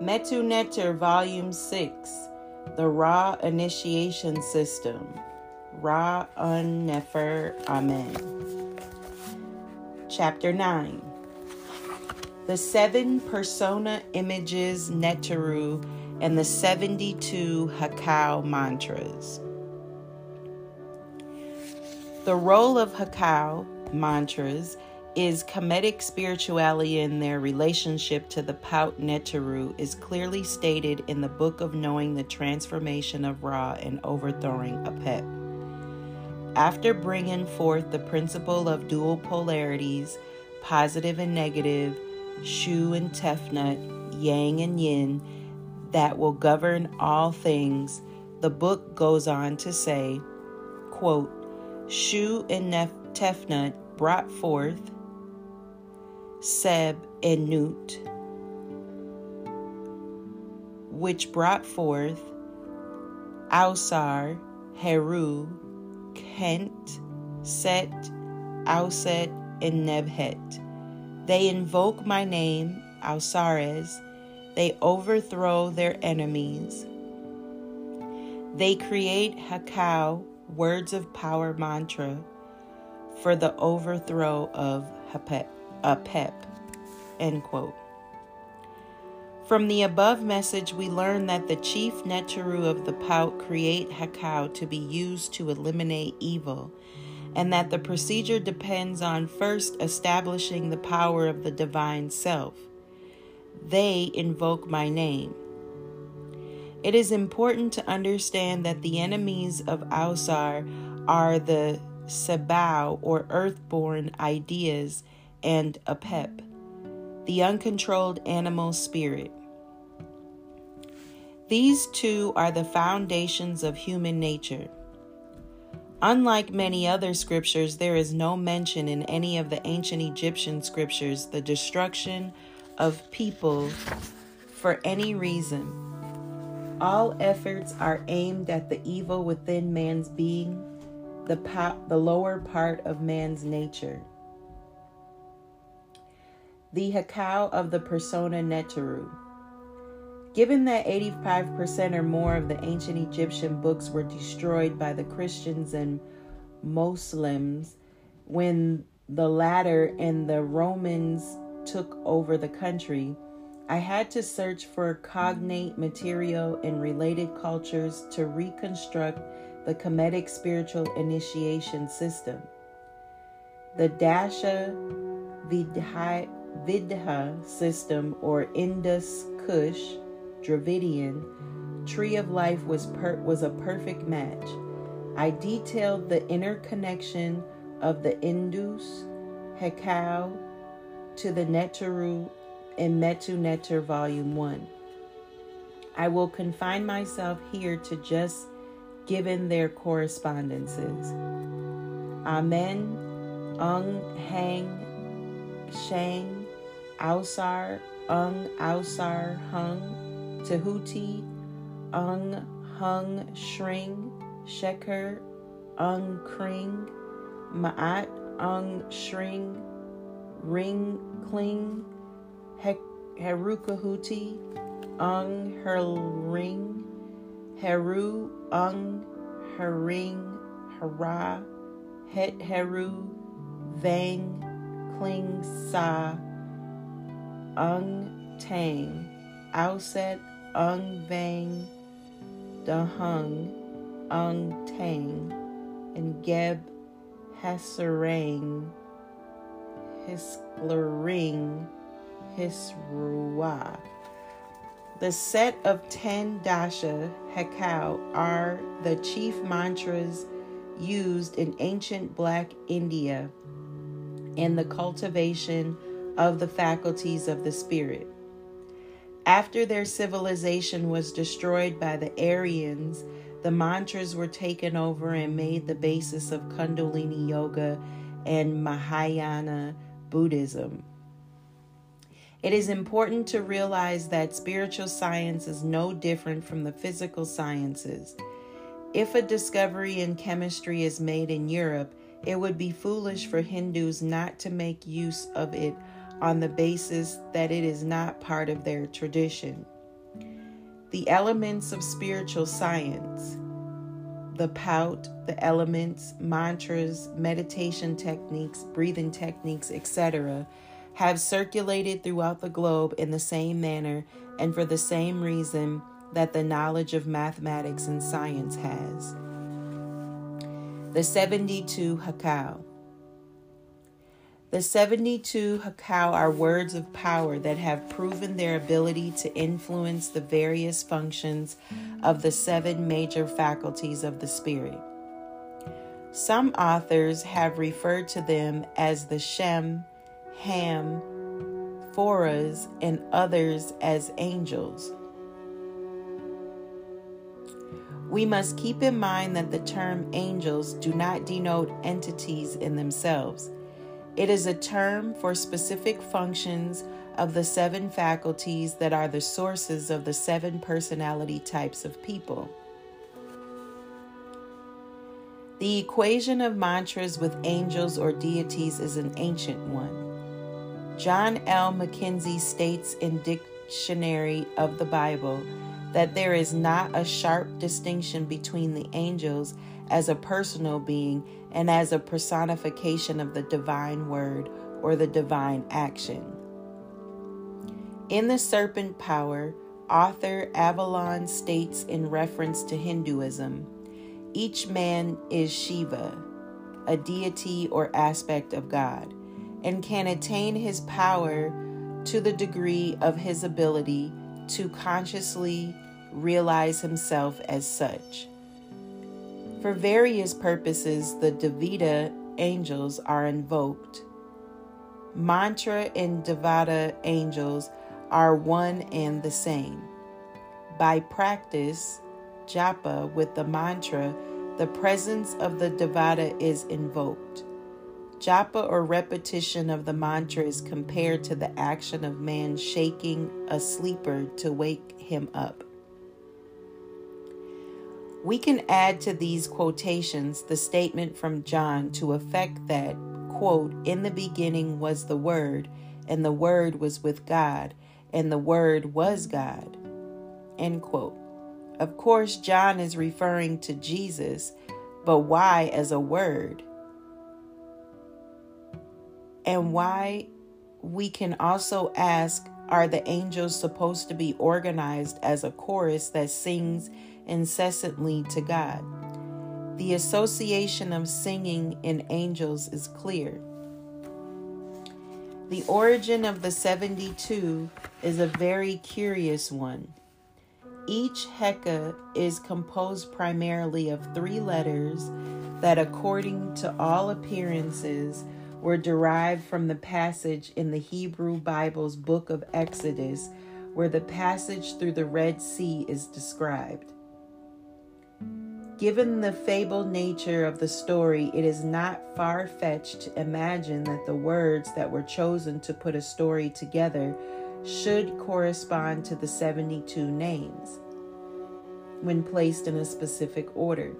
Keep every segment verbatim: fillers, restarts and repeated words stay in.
Metu Neter, Volume six, The Ra Initiation System. Ra Un Nefer Amen. Chapter nine. The seven persona images Neteru and the seventy-two Hakau mantras. The role of Hakau mantras is Kemetic spirituality, and their relationship to the Paut Neteru is clearly stated in the Book of Knowing the Transformation of Ra and Overthrowing Apep. After bringing forth the principle of dual polarities, positive and negative, Shu and Tefnut, Yang and Yin, that will govern all things, the book goes on to say, quote, Shu and Nef- Tefnut brought forth Seb and Nut, which brought forth Ausar, Heru, Kent, Set, Auset, and Nebhet. They invoke my name, Ausares. They overthrow their enemies. They create Hakau, words of power mantra, for the overthrow of Apep. Apep. End quote. From the above message, we learn that the chief Neteru of the Paut create Hakau to be used to eliminate evil, and that the procedure depends on first establishing the power of the divine self. They invoke my name. It is important to understand that the enemies of Ausar are the Sebau, or earthborn ideas, and Apep, the uncontrolled animal spirit. These two are the foundations of human nature. Unlike many other scriptures, there is no mention in any of the ancient Egyptian scriptures the destruction of people for any reason. All efforts are aimed at the evil within man's being, the, po- the lower part of man's nature. The Hakau of the persona Neteru. Given that eighty-five percent or more of the ancient Egyptian books were destroyed by the Christians and Muslims when the latter and the Romans took over the country, I had to search for cognate material in related cultures to reconstruct the Kemetic spiritual initiation system. The Dasha Vidha, Vidha system, or Indus Kush Dravidian tree of life was per, was a perfect match. I detailed the interconnection of the Indus Hakau to the Neteru in Metu Neter Volume one. I will confine myself here to just given their correspondences. Amen, Ung, Hang, Shang, Ausar, Ung, Ausar, Hung, Tehuti, Ung, Hung, Shring, Sheker, Ung, Kring, Ma'at, Ung, Shring, Ring, Kling, Herukahuti, Ung, Herring, Heru, Ung, Herring, Hara, Het Heru, Vang, Kling Sa, Ung, Tang, Auset, Ung, Vang, Dahung, Ung, Tang, and Geb, Hesarang, Hisklering, Hisruah. The set of ten Dasha Hakau are the chief mantras used in ancient Black India in the cultivation of the faculties of the spirit. After their civilization was destroyed by the Aryans, the mantras were taken over and made the basis of Kundalini Yoga and Mahayana Buddhism. It is important to realize that spiritual science is no different from the physical sciences. If a discovery in chemistry is made in Europe, it would be foolish for Hindus not to make use of it on the basis that it is not part of their tradition. The elements of spiritual science, the pout, the elements, mantras, meditation techniques, breathing techniques, et cetera, have circulated throughout the globe in the same manner and for the same reason that the knowledge of mathematics and science has. The seventy-two Hakau. The seventy-two Hakau are words of power that have proven their ability to influence the various functions of the seven major faculties of the spirit. Some authors have referred to them as the Shem, Ham, Foras, and others as angels. We must keep in mind that the term angels do not denote entities in themselves. It is a term for specific functions of the seven faculties that are the sources of the seven personality types of people. The equation of mantras with angels or deities is an ancient one. John L. Mackenzie states in Dictionary of the Bible that there is not a sharp distinction between the angels as a personal being and as a personification of the divine word or the divine action. In The Serpent Power, author Avalon states in reference to Hinduism, each man is Shiva, a deity or aspect of God, and can attain his power to the degree of his ability to consciously realize himself as such. For various purposes, the Devita angels are invoked. Mantra and Devata angels are one and the same. By practice, japa with the mantra, the presence of the Devata is invoked. Japa or repetition of the mantra is compared to the action of man shaking a sleeper to wake him up. We can add to these quotations the statement from John to effect that, quote, in the beginning was the Word, and the Word was with God, and the Word was God, end quote. Of course, John is referring to Jesus, but why as a word? And why, we can also ask, are the angels supposed to be organized as a chorus that sings incessantly to God? The association of singing and angels is clear. The origin of the seventy-two is a very curious one. Each Heka is composed primarily of three letters that, according to all appearances, were derived from the passage in the Hebrew Bible's book of Exodus, where the passage through the Red Sea is described. Given the fabled nature of the story, it is not far-fetched to imagine that the words that were chosen to put a story together should correspond to the seventy-two names when placed in a specific order.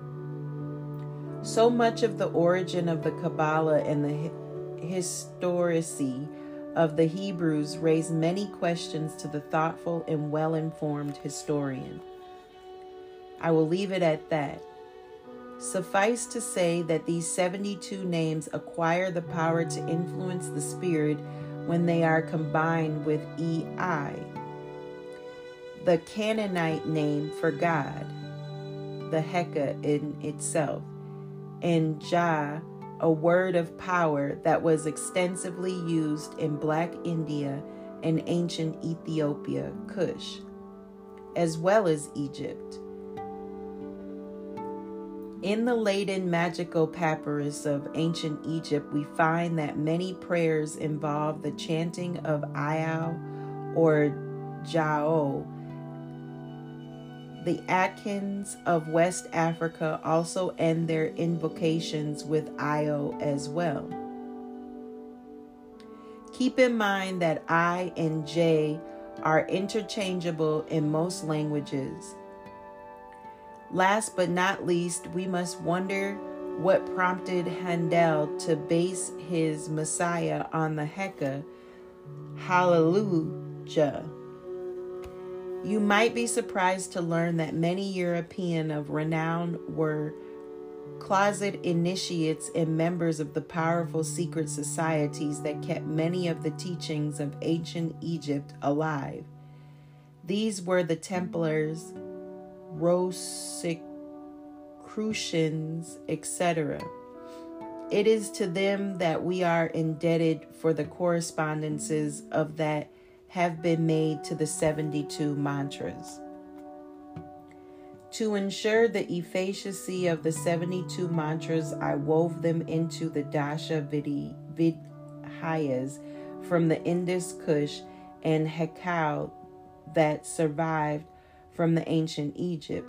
So much of the origin of the Kabbalah and the historicity of the Hebrews raise many questions to the thoughtful and well-informed historian. I will leave it at that. Suffice to say that these seventy-two names acquire the power to influence the spirit when they are combined with E I, the Canaanite name for God, the Heka in itself, and Jah, a word of power that was extensively used in Black India and ancient Ethiopia, Kush, as well as Egypt. In the Leiden magical papyrus of ancient Egypt, we find that many prayers involve the chanting of Iao or Jao. The Atkins of West Africa also end their invocations with Io as well. Keep in mind that I and J are interchangeable in most languages. Last but not least, we must wonder what prompted Handel to base his Messiah on the Heka, Hallelujah. You might be surprised to learn that many European of renown were closet initiates and members of the powerful secret societies that kept many of the teachings of ancient Egypt alive. These were the Templars, Rosicrucians, et cetera. It is to them that we are indebted for the correspondences of that have been made to the seventy-two mantras. To ensure the efficacy of the seventy-two mantras, I wove them into the Dasha Vidhi, Vidhyas from the Indus Kush and Hekau that survived from the ancient Egypt.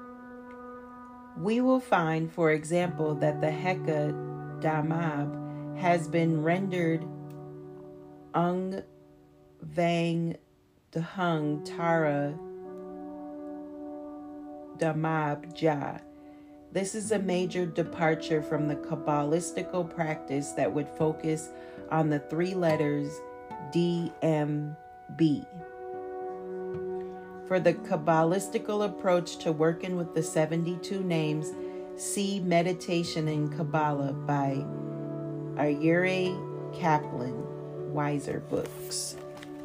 We will find, for example, that the Heka Damab has been rendered Ung Vang Dhung Tara Damab Ja. This is a major departure from the Kabbalistical practice that would focus on the three letters D M B. For the Kabbalistical approach to working with the seventy-two names, see Meditation in Kabbalah by Aryeh Kaplan, Wiser Books.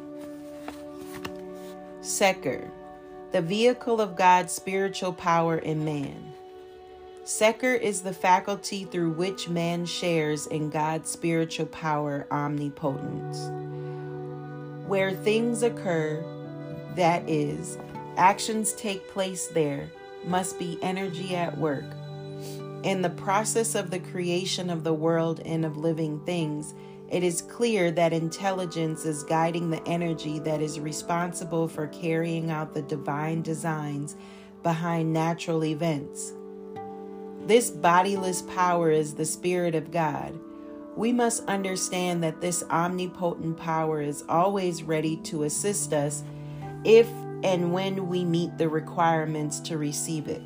Seker, the vehicle of God's spiritual power in man. Seker is the faculty through which man shares in God's spiritual power omnipotence. Where things occur, that is, actions take place, there must be energy at work. In the process of the creation of the world and of living things, it is clear that intelligence is guiding the energy that is responsible for carrying out the divine designs behind natural events. This bodiless power is the Spirit of God. We must understand that this omnipotent power is always ready to assist us if and when we meet the requirements to receive it.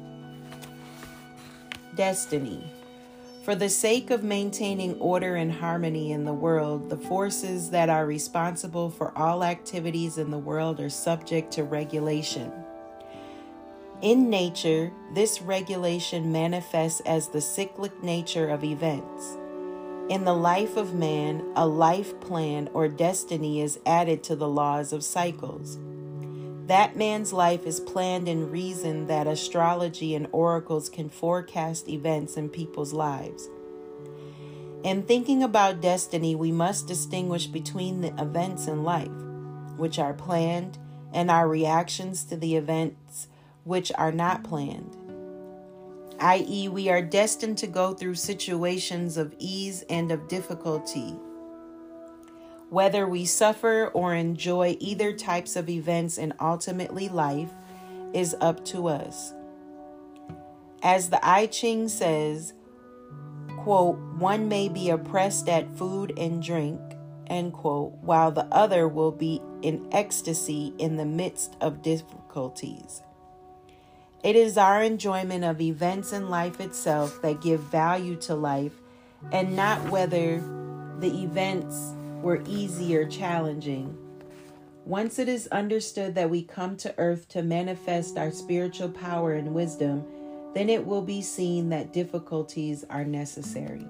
Destiny. For the sake of maintaining order and harmony in the world, the forces that are responsible for all activities in the world are subject to regulation. In nature, this regulation manifests as the cyclic nature of events. In the life of man, a life plan or destiny is added to the laws of cycles. That man's life is planned in reason that astrology and oracles can forecast events in people's lives. In thinking about destiny, we must distinguish between the events in life, which are planned, and our reactions to the events which are not planned. that is, we are destined to go through situations of ease and of difficulty. Whether we suffer or enjoy either types of events in ultimately life is up to us. As the I Ching says, quote, one may be oppressed at food and drink, end quote, while the other will be in ecstasy in the midst of difficulties. It is our enjoyment of events in life itself that give value to life, and not whether the events were easy or challenging. Once it is understood that we come to earth to manifest our spiritual power and wisdom, then it will be seen that difficulties are necessary.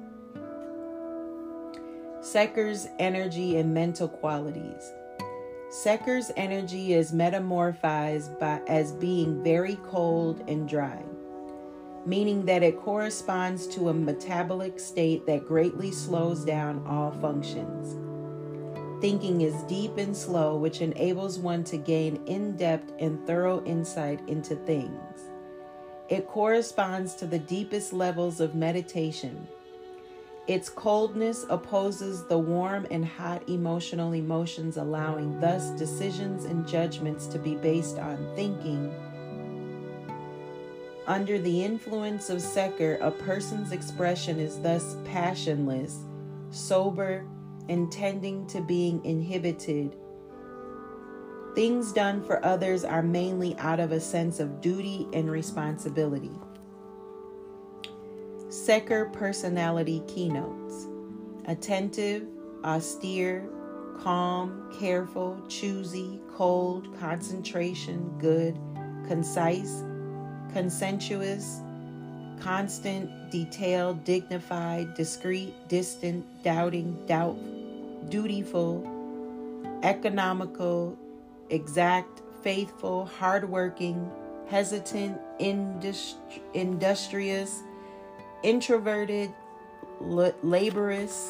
Seker's energy and mental qualities. Seker's energy is metamorphized by, as being very cold and dry, meaning that it corresponds to a metabolic state that greatly slows down all functions. Thinking is deep and slow, which enables one to gain in-depth and thorough insight into things. It corresponds to the deepest levels of meditation. Its coldness opposes the warm and hot emotional emotions, allowing thus decisions and judgments to be based on thinking. Under the influence of Seker, a person's expression is thus passionless, sober, and tending to being inhibited. Things done for others are mainly out of a sense of duty and responsibility. Seker personality keynotes: attentive, austere, calm, careful, choosy, cold, concentration, good, concise, consensuous, constant, detailed, dignified, discreet, distant, doubting, doubt, dutiful, economical, exact, faithful, hardworking, hesitant, industri- industrious, introverted, l- laborious,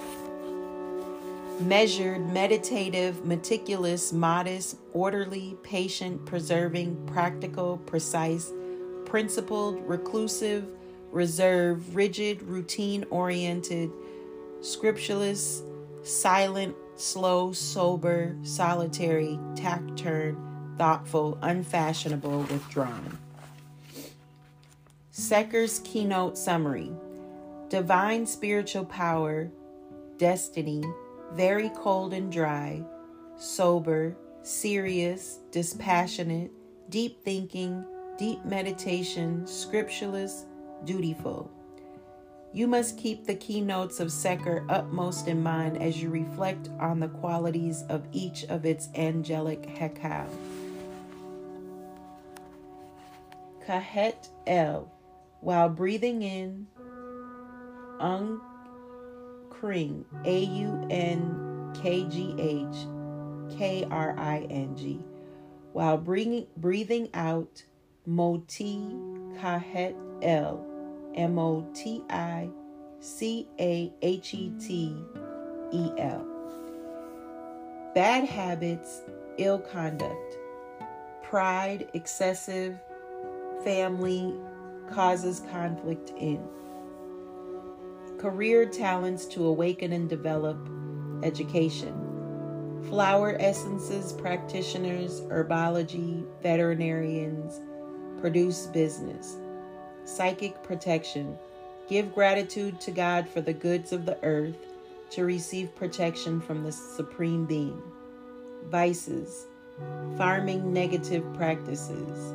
measured, meditative, meticulous, modest, orderly, patient, preserving, practical, precise, principled, reclusive, reserved, rigid, routine-oriented, scriptureless, silent, slow, sober, solitary, taciturn, thoughtful, unfashionable, withdrawn. Secker's keynote summary. Divine spiritual power, destiny, very cold and dry, sober, serious, dispassionate, deep thinking, deep meditation, scriptureless, dutiful. You must keep the keynotes of Seker upmost in mind as you reflect on the qualities of each of its angelic hekal. Kahet El. While breathing in, Ung Kring, A U N K G H K R I N G. While breathing, breathing out, Moti Kahet El, M O T I C A H E T E L. Bad habits, ill conduct, pride, excessive, family, causes conflict in. Career talents to awaken and develop, education. Flower essences, practitioners, herbology, veterinarians, produce business. Psychic protection. Give gratitude to God for the goods of the earth to receive protection from the Supreme Being. Vices. Farming negative practices.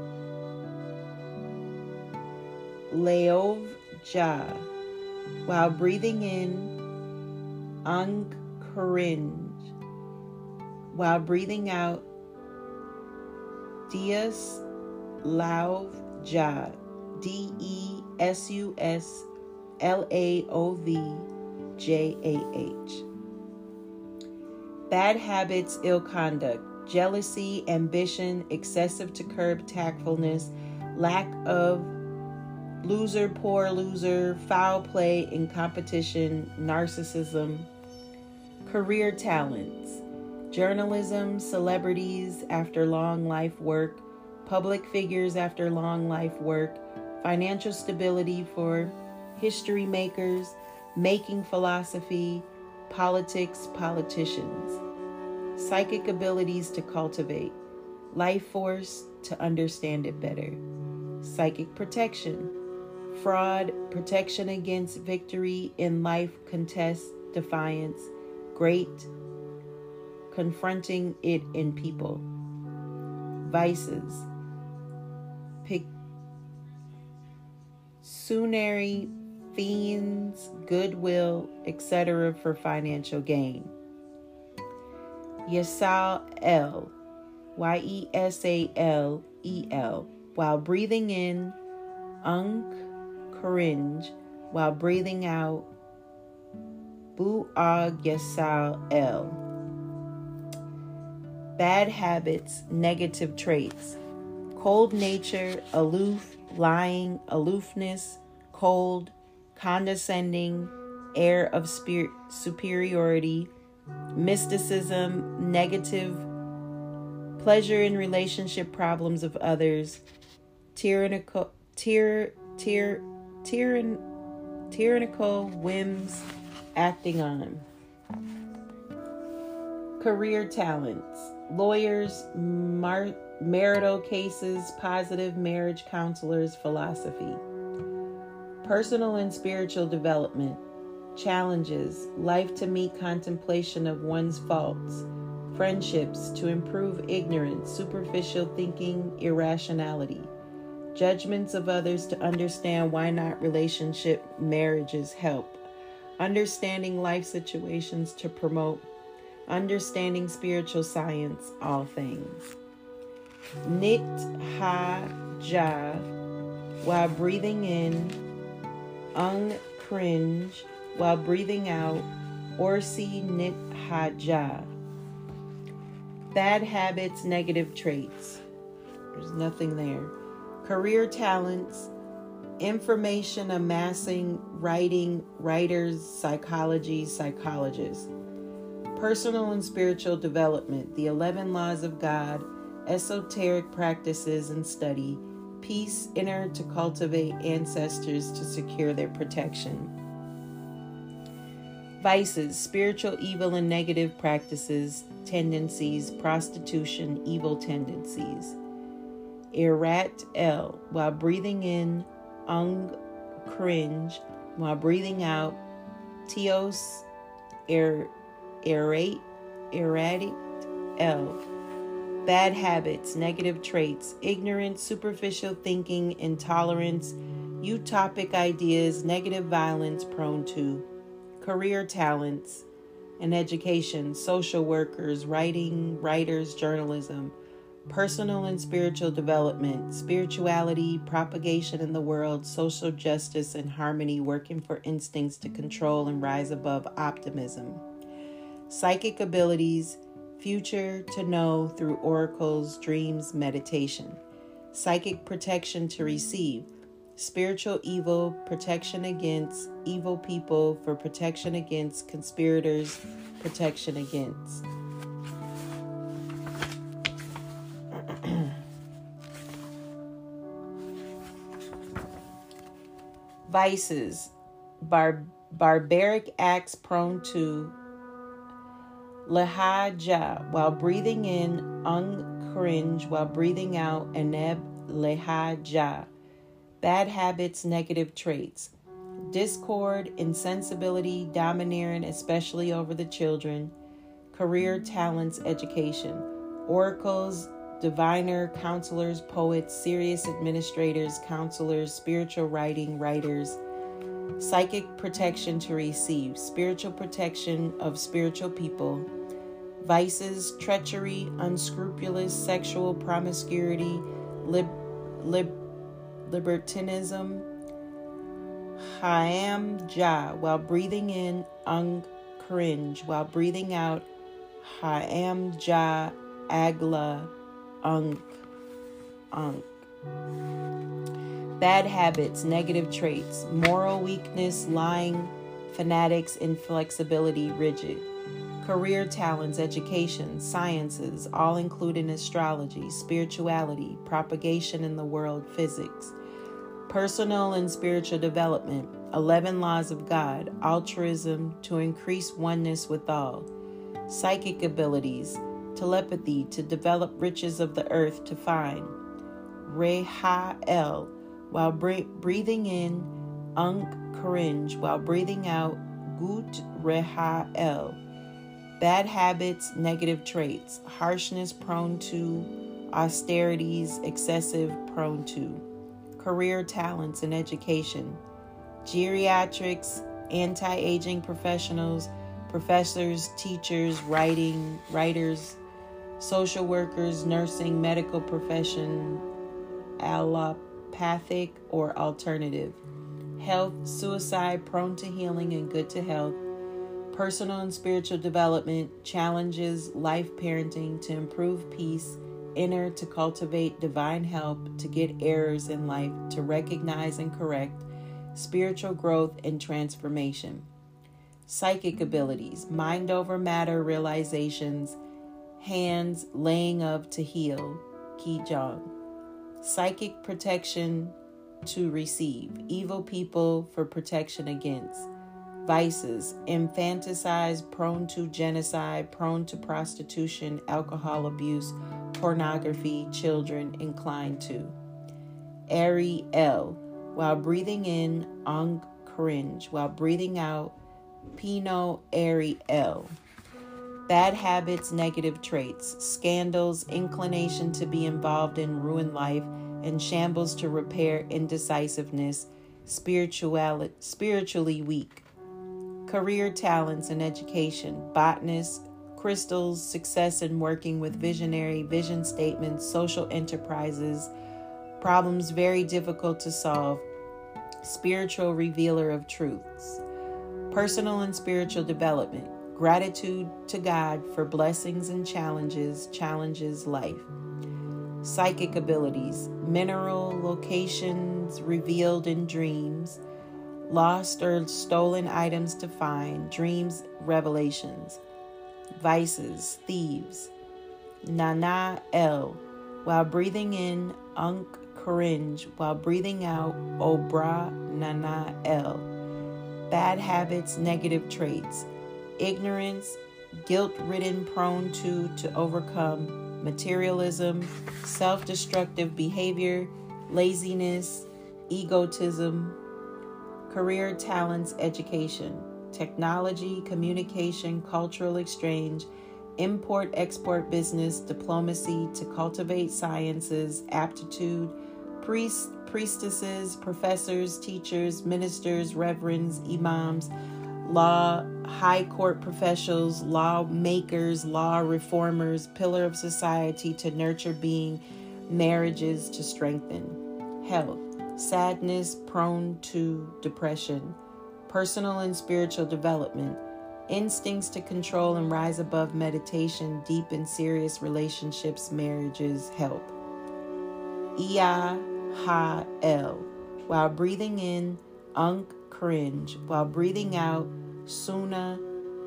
Leov Ja. While breathing in, Ang Karinj. While breathing out, Dias Lauv Ja. D E S U S L A O V J A H. Bad habits, ill conduct, jealousy, ambition, excessive to curb tactfulness, lack of, loser, poor loser, foul play in competition, narcissism. Career talents, journalism, celebrities after long life work, public figures after long life work, financial stability for history makers, making philosophy, politics, politicians. Psychic abilities to cultivate, life force to understand it better. Psychic protection, fraud, protection against victory in life, contest, defiance, great, confronting it in people. Vices, pecuniary, fiends, goodwill, et cetera for financial gain. Yesal El, Y E S A L E L. While breathing in, Unk Karinj. While breathing out, Bu'ag Yesal El. Bad habits, negative traits. Cold nature, aloof, lying, aloofness, cold, condescending, air of spirit, superiority, mysticism, negative, pleasure in relationship problems of others, tyrannical, tyr, tyr, tyrann, tyrannical whims acting on. Career talents, lawyers, mar- marital cases, positive marriage counselors, philosophy. Personal and spiritual development, challenges, life to meet contemplation of one's faults, friendships to improve ignorance, superficial thinking, irrationality, judgments of others to understand why not relationship marriages help, understanding life situations to promote understanding spiritual science, all things. Nit ha ja, while breathing in, ung cringe, while breathing out, orsi nit ha ja. Bad habits, negative traits. There's nothing there. Career talents, information amassing, writing, writers, psychology, psychologists. Personal and spiritual development, the eleven laws of God, esoteric practices and study, peace, inner to cultivate ancestors to secure their protection. Vices, spiritual evil and negative practices, tendencies, prostitution, evil tendencies. Irat el, while breathing in, ung cringe, while breathing out, tios er, erate, erratic el. Bad habits, negative traits, ignorance, superficial thinking, intolerance, utopic ideas, negative violence, prone to. Career talents and education, social workers, writing, writers, journalism. Personal and spiritual development, spirituality, propagation in the world, social justice and harmony, working for instincts to control and rise above optimism. Psychic abilities, future to know through oracles, dreams, meditation. Psychic protection to receive, spiritual evil, protection against evil people, for protection against conspirators, protection against. Vices, bar- barbaric acts prone to lehaja, while breathing in, ung cringe, while breathing out, eneb lehaja. Bad habits, negative traits. Discord, insensibility, domineering, especially over the children. Career talents, education. Oracles, diviner, counselors, poets, serious administrators, counselors, spiritual writing, writers. Psychic protection to receive, spiritual protection of spiritual people. Vices, treachery, unscrupulous, sexual promiscuity, lib, lib, libertinism. Haam ja, while breathing in, ung cringe, while breathing out, haam ja agla unk unk. Bad habits, negative traits, moral weakness, lying, fanatics, inflexibility, rigid. Career talents, education, sciences, all including astrology, spirituality, propagation in the world, physics. Personal and spiritual development, eleven laws of God, altruism, to increase oneness with all. Psychic abilities, telepathy, to develop riches of the earth to find. Reha-el, while breathing in, unk cringe, while breathing out, gut reha-el. Bad habits, negative traits, harshness prone to, austerities, excessive prone to. Career talents and education, geriatrics, anti-aging professionals, professors, teachers, writing, writers, social workers, nursing, medical profession, allopathic or alternative. Health, suicide, prone to healing and good to health. Personal and spiritual development, challenges, life parenting to improve peace, inner to cultivate divine help, to get errors in life, to recognize and correct, spiritual growth and transformation. Psychic abilities, mind over matter realizations, hands laying of to heal, Qigong. Psychic protection to receive, evil people for protection against. Vices, infanticide, prone to genocide, prone to prostitution, alcohol abuse, pornography, children inclined to. Ari-el, while breathing in, ung cringe, while breathing out, Pino Ari-el. Bad habits, negative traits, scandals, inclination to be involved in ruined life, and shambles to repair indecisiveness, spirituality, spiritually weak. Career talents and education, botanist, crystals, success in working with visionary, vision statements, social enterprises, problems very difficult to solve, spiritual revealer of truths, personal and spiritual development, gratitude to God for blessings and challenges, challenges life, psychic abilities, mineral locations revealed in dreams, lost or stolen items to find, dreams, revelations, vices, thieves, Nana El, while breathing in, Unk cringe, while breathing out, Obra Nana El, bad habits, negative traits, ignorance, guilt-ridden, prone to, to overcome, materialism, self-destructive behavior, laziness, egotism, career, talents, education, technology, communication, cultural exchange, import-export business, diplomacy, to cultivate sciences, aptitude, priests, priestesses, professors, teachers, ministers, reverends, imams, law, high court professionals, lawmakers, law reformers, pillar of society, to nurture being, marriages, to strengthen, health, sadness, prone to depression, personal and spiritual development, instincts to control and rise above, meditation, deep and serious relationships, marriages, help. Ia Ha El, while breathing in, Unk cringe, while breathing out, Suna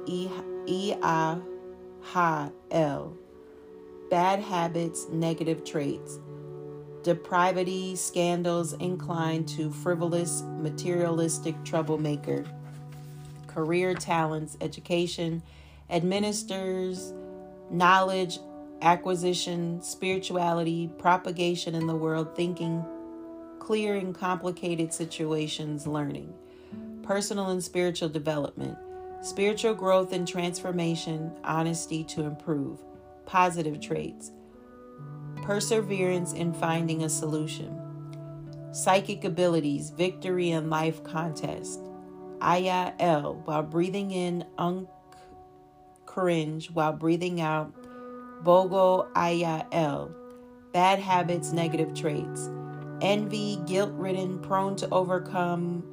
Ia Ha El, bad habits, negative traits, depravity, scandals, inclined to frivolous, materialistic troublemaker, career, talents, education, administers, knowledge, acquisition, spirituality, propagation in the world, thinking, clear in complicated situations, learning, personal and spiritual development, spiritual growth and transformation, honesty to improve, positive traits, perseverance in finding a solution, psychic abilities, victory in life contest, Aya El, while breathing in, Unk cringe, while breathing out, Bogo Aya El, bad habits, negative traits, envy, guilt-ridden, prone to overcome,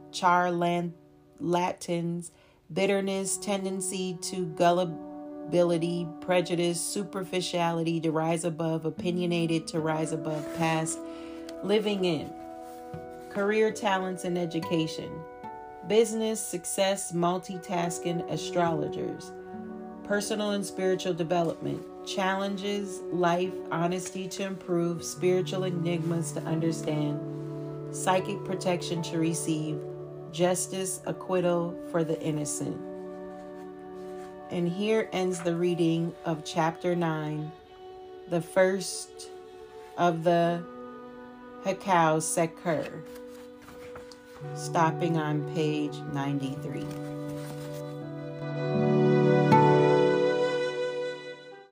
charlatans, bitterness, tendency to gullibility, prejudice, superficiality, to rise above, opinionated, to rise above, past, living in, career, talents, and education, business, success, multitasking, astrologers, personal and spiritual development, challenges, life, honesty to improve, spiritual enigmas to understand, psychic protection to receive, justice, acquittal for the innocent. And here ends the reading of chapter nine, the first of the Hekau Seker, stopping on page ninety-three.